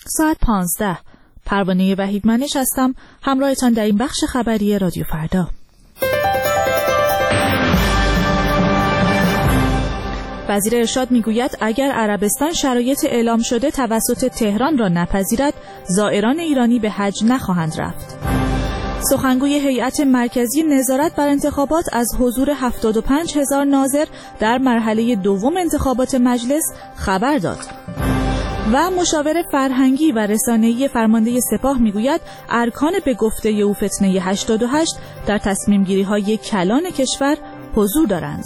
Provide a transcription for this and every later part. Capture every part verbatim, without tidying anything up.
ساعت پانزده. پروانه وحیدمنش هستم، همراهتان در این بخش خبری رادیو فردا. وزیر ارشاد میگوید اگر عربستان شرایط اعلام شده توسط تهران را نپذیرد، زائران ایرانی به حج نخواهند رفت. سخنگوی هیئت مرکزی نظارت بر انتخابات از حضور هفتاد و پنج هزار ناظر در مرحله دوم انتخابات مجلس خبر داد. و مشاور فرهنگی و رسانه‌ای فرمانده سپاه میگوید ارکان به گفته او فتنه هشتاد و هشت در تصمیم گیری های کلان کشور حضور دارند.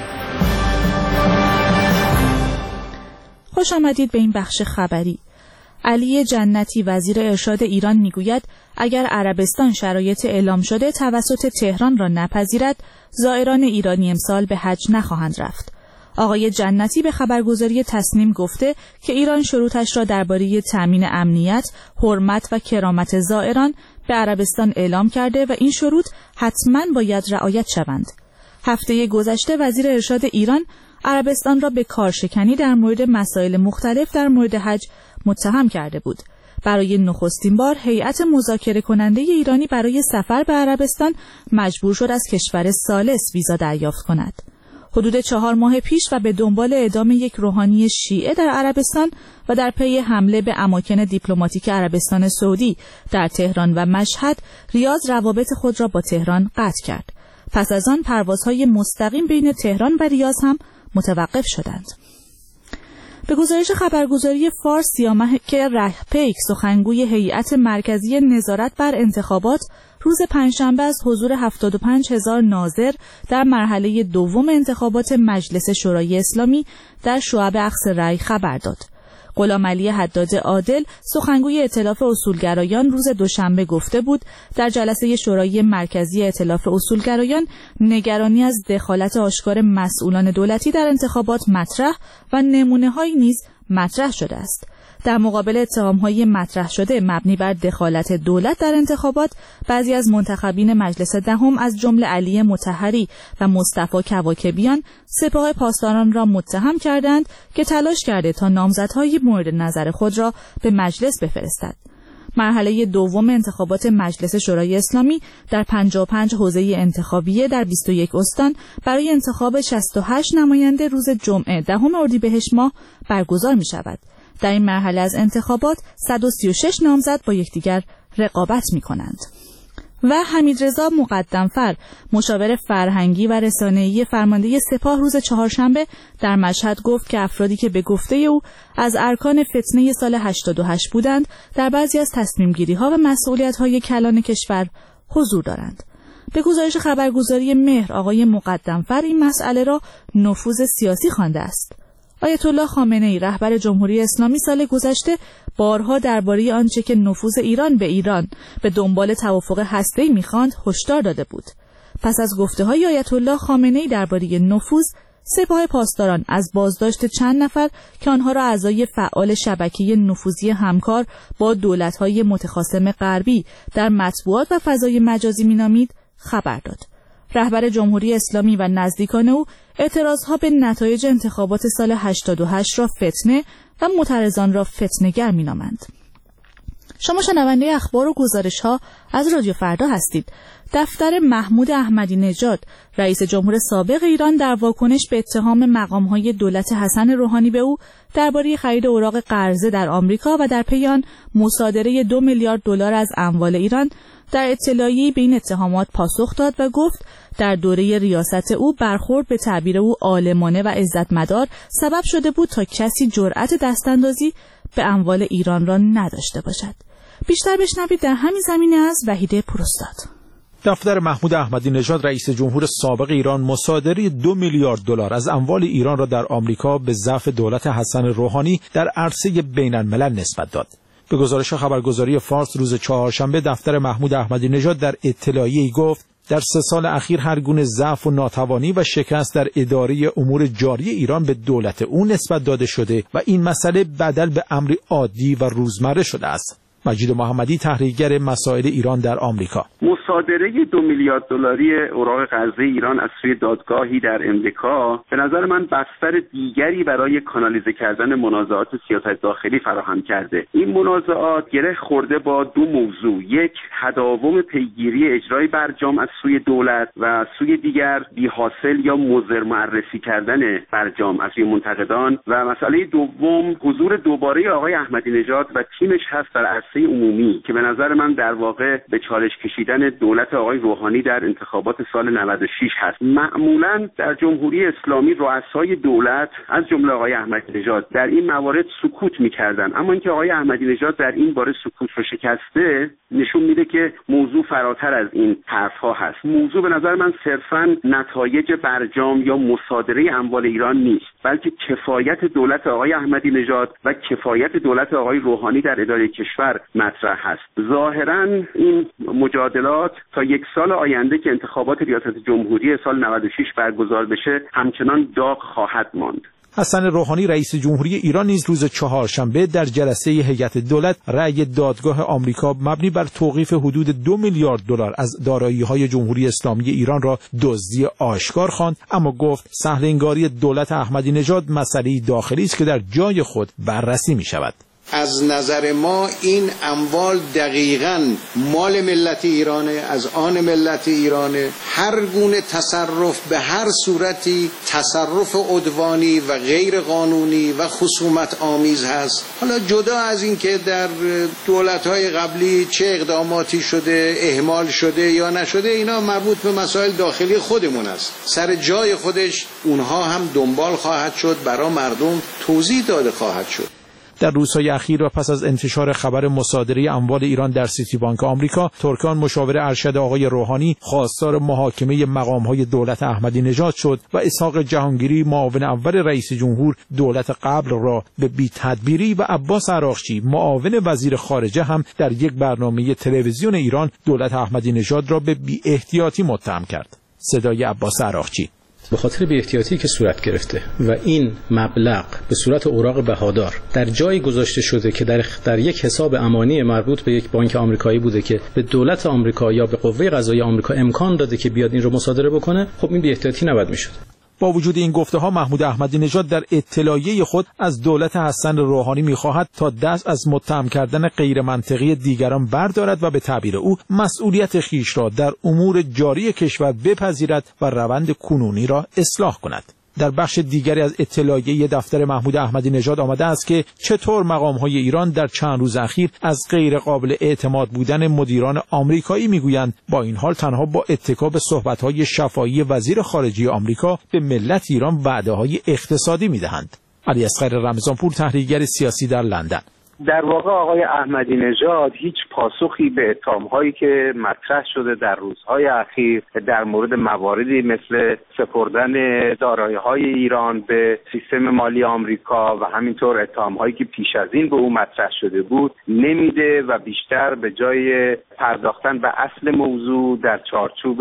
خوش آمدید به این بخش خبری. علی جنتی وزیر ارشاد ایران میگوید اگر عربستان شرایط اعلام شده توسط تهران را نپذیرد، زائران ایرانی امسال به حج نخواهند رفت. آقای جنتی به خبرگزاری تصنیم گفته که ایران شروطش را درباره تامین امنیت، حرمت و کرامت زائران به عربستان اعلام کرده و این شروط حتماً باید رعایت شوند. هفته گذشته وزیر ارشاد ایران عربستان را به کارشکنی در مورد مسائل مختلف در مورد حج متهم کرده بود. برای نخستین بار هیئت مذاکره کننده ایرانی برای سفر به عربستان مجبور شد از کشور ثالث ویزا دریافت کند. حدود چهار ماه پیش و به دنبال اعدام یک روحانی شیعه در عربستان و در پی حمله به اماکن دیپلماتیک عربستان سعودی در تهران و مشهد، ریاض روابط خود را با تهران قطع کرد. پس از آن پروازهای مستقیم بین تهران و ریاض هم متوقف شدند. به گزارش خبرگزاری فارس، سیامک رهپیک سخنگوی هیئت مرکزی نظارت بر انتخابات روز پنجشنبه از حضور هفتاد و پنج هزار ناظر در مرحله دوم انتخابات مجلس شورای اسلامی در شعب اقصی رأی خبر داد. غلامعلی حداد عادل سخنگوی ائتلاف اصولگرایان روز دوشنبه گفته بود در جلسه شورای مرکزی ائتلاف اصولگرایان نگرانی از دخالت آشکار مسئولان دولتی در انتخابات مطرح و نمونه‌هایی نیز مطرح شده است. در مقابل اتهام‌های مطرح شده مبنی بر دخالت دولت در انتخابات، بعضی از منتخبین مجلس دهم از جمله علی مطهری و مصطفی کواکبیان سپاه پاسداران را متهم کردند که تلاش کرده تا نامزدهای مورد نظر خود را به مجلس بفرستد. مرحله دوم انتخابات مجلس شورای اسلامی در پنجاه و پنج حوزه انتخابیه در بیست و یک استان برای انتخاب شصت و هشت نماینده روز جمعه دهم اردیبهشت ماه برگزار می شود. در این مرحله از انتخابات صد و سی و شش نامزد با یکدیگر رقابت می کنند. و حمیدرضا مقدمفر مشاور فرهنگی و رسانه‌ای فرمانده سپاه روز چهارشنبه در مشهد گفت که افرادی که به گفته او از ارکان فتنه سال هشتاد و هشت بودند در بعضی از تصمیم‌گیری‌ها و مسئولیت‌های کلان کشور حضور دارند. به گزارش خبرگزاری مهر، آقای مقدمفر این مسئله را نفوذ سیاسی خوانده است. آیت الله خامنه‌ای رهبر جمهوری اسلامی سال گذشته بارها درباره آنچه که نفوذ ایران به ایران به دنبال توافق هسته‌ای می‌خواند هشدار داده بود. پس از گفته‌های آیت الله خامنه‌ای درباره نفوذ، سپاه پاسداران از بازداشت چند نفر که آنها را اعضای فعال شبکه نفوذی همکار با دولت‌های متخاصم غربی در مطبوعات و فضای مجازی می‌نامید خبر داد. رهبر جمهوری اسلامی و نزدیکان او اعتراضها به نتایج انتخابات سال هشتاد و هشت را فتنه و معترضان را فتنه‌گر می‌نامند. شما شنونده اخبار و گزارش‌ها از رادیو فردا هستید. دفتر محمود احمدی نژاد رئیس جمهور سابق ایران در واکنش به اتهام مقام‌های دولت حسن روحانی به او درباره خرید اوراق قرضه در آمریکا و در پی آن مصادره دو میلیارد دلار از اموال ایران در اطلاعیه‌ای به این اتهامات پاسخ داد و گفت در دوره ریاست او برخورد به تعبیر او عالمانه و عزتمدار سبب شده بود تا کسی جرأت دستاندازی به اموال ایران را نداشته باشد. بیشتر بشنوید در همین زمینه از وحیده پروستاد. دفتر محمود احمدی نژاد رئیس جمهور سابق ایران مصادره دو میلیارد دلار از اموال ایران را در آمریکا به ضعف دولت حسن روحانی در عرصه بین الملل نسبت داد. به گزارش خبرگزاری فارس روز چهارشنبه دفتر محمود احمدی نژاد در اطلاعیه‌ای گفت در سه سال اخیر هر گونه ضعف و ناتوانی و شکست در اداره امور جاری ایران به دولت او نسبت داده شده و این مسئله بدل به امری عادی و روزمره شده است. مجید محمدی، تحلیلگر مسائل ایران در آمریکا: مصادره دو میلیارد دلاری اوراق قرضه ایران از سوی دادگاهی در امریکا به نظر من بستر دیگری برای کانالیزه کردن منازعات سیاست داخلی فراهم کرده. این منازعات گره خورده با دو موضوع: یک، تداوم پیگیری اجرای برجام از سوی دولت و سوی دیگر بی‌حاصل یا مضر معرفی کردن برجام از سوی منتقدان، و مسئله دوم حضور دوباره آقای احمدی نژاد و تیمش هست در عرصه عمومی که به نظر من در واقع به چالش کشیدن دولت آقای روحانی در انتخابات سال نود و شش هست. معمولا در جمهوری اسلامی رؤسای دولت از جمله آقای احمدی نژاد در این موارد سکوت می‌کردند، اما اینکه آقای احمدی نژاد در این باره سکوت رو شکسته نشون میده که موضوع فراتر از این حرف‌ها هست. موضوع به نظر من صرفاً نتایج برجام یا مصادره اموال ایران نیست، بلکه کفایت دولت آقای احمدی نژاد و کفایت دولت آقای روحانی در اداره کشور مطرح هست. ظاهراً این مجادلات تا یک سال آینده که انتخابات ریاست جمهوری سال نود و شش برگزار بشه همچنان داغ خواهد ماند. حسن روحانی رئیس جمهوری ایران نیز روز چهارشنبه در جلسه هیئت دولت رأی دادگاه آمریکا مبنی بر توقیف حدود دو میلیارد دلار از دارایی‌های جمهوری اسلامی ایران را دزدی آشکار خواند، اما گفت سهل‌انگاری دولت احمدی نژاد مسئله داخلی است که در جای خود بررسی می‌شود. از نظر ما این اموال دقیقاً مال ملت ایرانه، از آن ملت ایرانه. هر گونه تصرف به هر صورتی تصرف عدوانی و غیر قانونی و خصومت آمیز هست. حالا جدا از این که در دولت‌های قبلی چه اقداماتی شده، اهمال شده یا نشده، اینا مربوط به مسائل داخلی خودمون است. سر جای خودش اونها هم دنبال خواهد شد، برای مردم توضیح داده خواهد شد. در روزهای اخیر و پس از انتشار خبر مصادره اموال ایران در سیتی بانک آمریکا، ترکان مشاور ارشد آقای روحانی خواستار محاکمه مقام‌های دولت احمدی نژاد شد و اسحاق جهانگیری معاون اول رئیس جمهور دولت قبل را به بی‌تدبیری و عباس عراقچی معاون وزیر خارجه هم در یک برنامه تلویزیون ایران دولت احمدی نژاد را به بی‌احتیاطی متهم کرد. صدای عباس عراقچی: به خاطر بی‌احتیاطی که صورت گرفته و این مبلغ به صورت اوراق بهادار در جایی گذاشته شده که در در یک حساب امانی مربوط به یک بانک آمریکایی بوده که به دولت آمریکا یا به قوه قضاییه آمریکا امکان داده که بیاد این رو مصادره بکنه، خب این بی‌احتیاطی نباید میشد. با وجود این گفته‌ها، محمود احمدی نژاد در اطلاعیه خود از دولت حسن روحانی می‌خواهد تا دست از متهم کردن غیر منطقی دیگران بردارد و به تعبیر او مسئولیت خیش را در امور جاری کشور بپذیرد و روند کنونی را اصلاح کند. در بخش دیگری از اطلاعیه دفتر محمود احمدی نژاد آمده است که چطور مقام‌های ایران در چند روز اخیر از غیر قابل اعتماد بودن مدیران آمریکایی میگویند، با این حال تنها با اتکا به صحبت‌های شفاهی وزیر خارجه آمریکا به ملت ایران وعده‌های اقتصادی می‌دهند. علی اصغر رمضانپور، تحلیلگر سیاسی در لندن: در واقع آقای احمدی نژاد هیچ پاسخی به اتهام‌هایی که مطرح شده در روزهای اخیر در مورد مواردی مثل سپردن دارایی‌های ایران به سیستم مالی آمریکا و همینطور اتهام‌هایی که پیش از این به او مطرح شده بود نمیده و بیشتر به جای پرداختن به اصل موضوع در چارچوب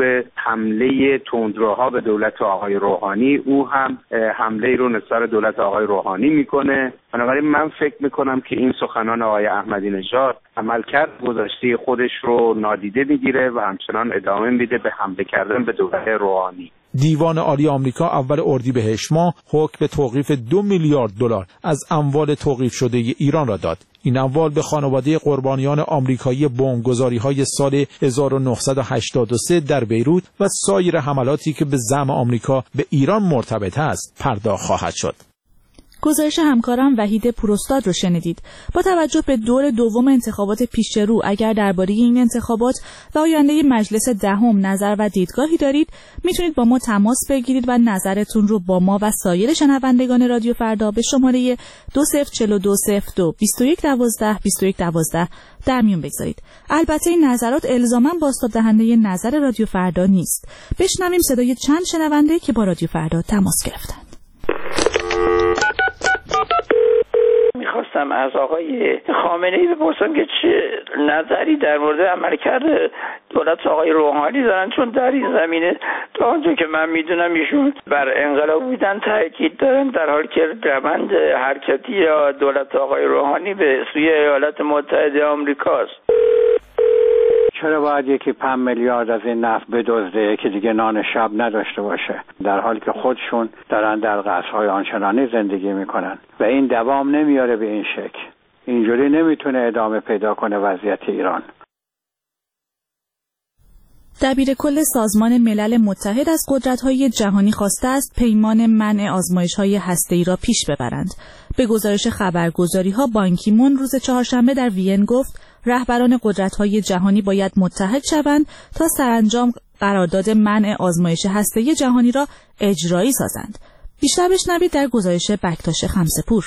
حمله تندروها به دولت آقای روحانی، او هم حمله رو نسبت دولت آقای روحانی میکنه. بنابراین من فکر میکنم که این سخنان آقای احمدی نژاد عملکرد گذشته خودش رو نادیده میگیره و همچنان ادامه میده به حمله کردن به دولت روحانی. دیوان عالی آمریکا اول اردیبهشت ماه حکم به توقیف دو میلیارد دلار از اموال توقیف شده ایران را داد. این اموال به خانواده قربانیان آمریکایی بمبگذاری‌های سال هزار و نهصد و هشتاد و سه در بیروت و سایر حملاتی که به زعم آمریکا به ایران مرتبط است پرداخت خواهد شد. گزارش همکارم وحید پوراستاد رو شنیدید. با توجه به دور دوم انتخابات پیش رو، اگر درباره این انتخابات و آینده مجلس دهم نظر و دیدگاهی دارید، میتونید با ما تماس بگیرید و نظرتون رو با ما و سایر شنوندگان رادیو فردا به شماره دو صفر چهار دو صفر دو بیست و یک دوازده بیست و یک دوازده در میون بگذارید. البته این نظرات الزاماً بازتاب دهنده نظر رادیو فردا نیست. بشنویم صدای چند شنونده که با رادیو فردا تماس گرفتند. میخواستم از آقای خامنه‌ای بپرسم که چه نظری در مورد عملکرد دولت آقای روحانی دارن، چون در این زمینه تا آنجا که من میدونم ایشون بر انقلاب بودن تاکید دارن، در حالی که روند حرکتی یا دولت آقای روحانی به سوی ایالات متحده آمریکاست. چرا باید یکی پنج میلیارد از این نفت بدزده که دیگه نان شب نداشته باشه، در حالی که خودشون دارن در قصرهای آنچنانی زندگی میکنن و این دوام نمیاره به این شکل. اینجوری نمیتونه ادامه پیدا کنه وضعیت ایران. دبیرکل سازمان ملل متحد از قدرت‌های جهانی خواسته است پیمان منع آزمایش‌های هسته‌ای را پیش ببرند. به گزارش خبرگزاری‌ها بان کی مون روز چهارشنبه در وین گفت رهبران قدرت‌های جهانی باید متحد شوند تا سرانجام قرارداد منع آزمایش هسته‌ای جهانی را اجرایی سازند. بیشتر بشنوید در گزارش بکتاش خمسه‌پور.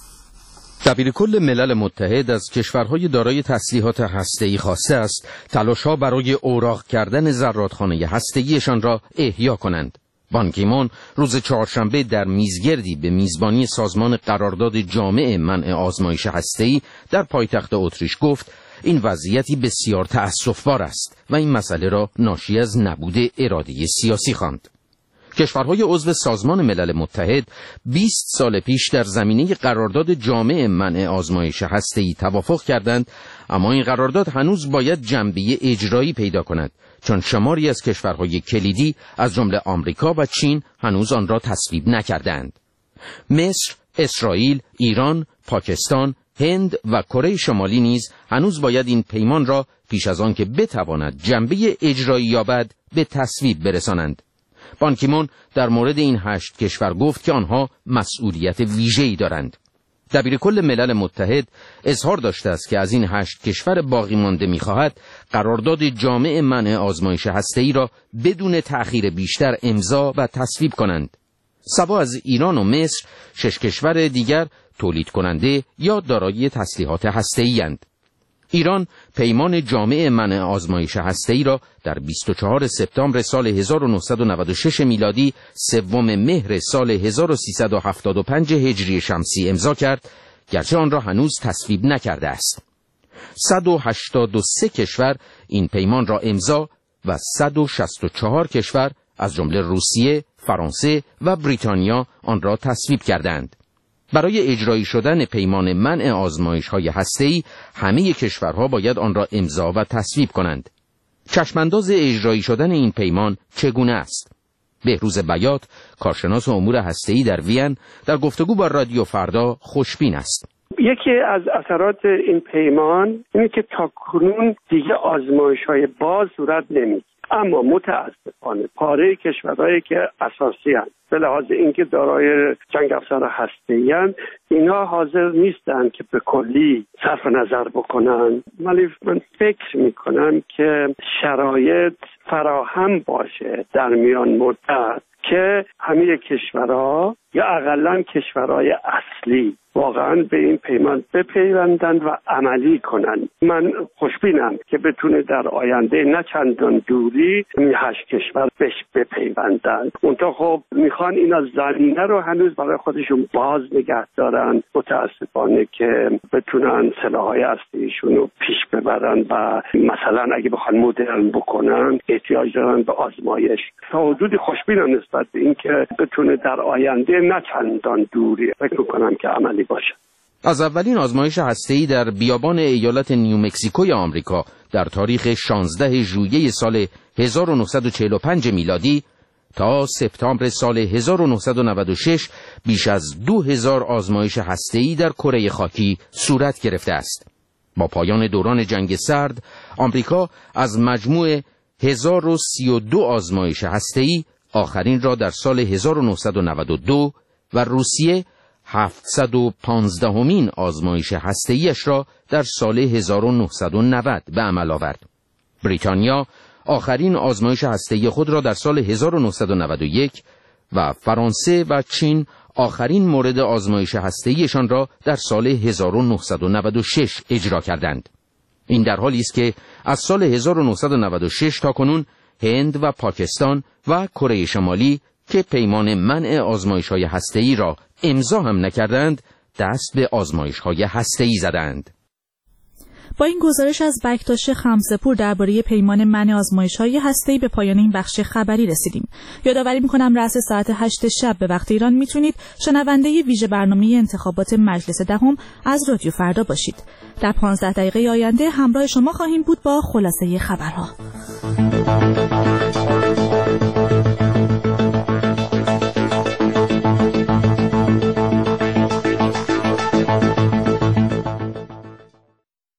دبیرکل ملل متحد از کشورهای دارای تسلیحات هسته‌ای خواسته است تلاش‌ها برای اوراق کردن زرادخانه هسته‌ایشان را احیا کنند. بان کی مون روز چهارشنبه در میزگردی به میزبانی سازمان قرارداد جامع منع آزمایش هسته‌ای در پایتخت اتریش گفت این وضعیتی بسیار تأسف‌بار است و این مسئله را ناشی از نبود اراده سیاسی خواند. کشورهای عضو سازمان ملل متحد بیست سال پیش در زمینه قرارداد جامع منع آزمایش هسته‌ای توافق کردند، اما این قرارداد هنوز باید جنبه اجرایی پیدا کند، چون شماری از کشورهای کلیدی از جمله آمریکا و چین هنوز آن را تصویب نکردند. مصر، اسرائیل، ایران، پاکستان، هند و کره شمالی نیز هنوز باید این پیمان را پیش از آن که بتواند جنبه اجرایی یابد به تصویب برسانند. بان کی مون در مورد این هشت کشور گفت که آنها مسئولیت ویژه‌ای دارند. دبیرکل ملل متحد اظهار داشته است که از این هشت کشور باقی مانده می‌خواهد قرارداد جامع منع آزمایش هسته‌ای را بدون تأخیر بیشتر امضا و تصویب کنند. سوا از ایران و مصر، شش کشور دیگر تولید کننده یا دارای تسلیحات هسته‌ای اند. ایران پیمان جامع منع آزمایش هسته‌ای را در بیست و چهارم سپتامبر سال هزار و نهصد و نود و شش میلادی، سوم مهر سال هزار و سیصد و هفتاد و پنج هجری شمسی امضا کرد، گرچه آن را هنوز تصویب نکرده است. صد و هشتاد و سه کشور این پیمان را امضا و صد و شصت و چهار کشور از جمله روسیه، فرانسه و بریتانیا آن را تصویب کردند. برای اجرایی شدن پیمان منع آزمایش‌های هسته‌ای همه کشورها باید آن را امضا و تصویب کنند. چشمانداز اجرایی شدن این پیمان چگونه است؟ بهروز بیات، کارشناس امور هسته‌ای در وین، در گفتگو با رادیو فردا خوشبین است. یکی از اثرات این پیمان اینه که تاکنون دیگه آزمایش‌های باز صورت نمی‌گیره، اما متاسفانه پاره کشورهایی که اساسی هستند به لحاظ اینکه دارای جنگ افزار هسته‌ای هستند، اینا حاضر نیستن که به کلی صرف نظر بکنن. ولی من فکر میکنم که شرایط فراهم باشه در میان مدت که همه کشورها یا اقلن کشورهای اصلی واقعا به این پیمان بپیوندند و عملی کنند. من خوشبینم که بتونه در آینده نه چندان دوری این هشت کشور بهش بپیوندند. اونتا خب میخوان اینا زمینه رو هنوز برای خودشون باز نگه دارن، متاسفانه که بتونن سلاح‌های هسته‌ایشون رو پیش ببرن و مثلا اگه بخوان مدرن بکنن احتیاج دارن به آزمایش. تا حدودی خوشبینم نسبت به این که بتونه در آینده نه چندان دوری فکر کنم که عملی باشه. از اولین آزمایش هسته‌ای در بیابان ایالت نیومکزیکوی آمریکا در تاریخ شانزدهم ژوئیه سال هزار و نهصد و چهل و پنج میلادی تا سپتامبر سال هزار و نهصد و نود و شش بیش از دو هزار آزمایش هسته‌ای در کره خاکی صورت گرفته است. با پایان دوران جنگ سرد، آمریکا از مجموع هزار و سی و دو آزمایش هسته‌ای آخرین را در سال هزار و نهصد و نود و دو و روسیه هفتصد و پانزدهمین آزمایش هسته‌ایش را در سال هزار و نهصد و نود به عمل آورد. بریتانیا آخرین آزمایش هسته‌ای خود را در سال هزار و نهصد و نود و یک و فرانسه و چین آخرین مورد آزمایش هسته‌ایشان را در سال هزار و نهصد و نود و شش اجرا کردند. این در حالی است که از سال هزار و نهصد و نود و شش تا کنون هند و پاکستان و کره شمالی که پیمان منع آزمایش‌های هسته‌ای را امضا هم نکردند، دست به آزمایش‌های هسته‌ای زدند. با این گزارش از بکتاش خمسه‌پور درباره پیمان منع آزمایش‌های هسته‌ای به پایان این بخش خبری رسیدیم. یادآوری می‌کنم رأس ساعت هشت شب به وقت ایران میتونید شنونده ویژه برنامه انتخابات مجلس دهم از رادیو فردا باشید. در پانزده دقیقه آینده همراه شما خواهیم بود با خلاصه خبرها.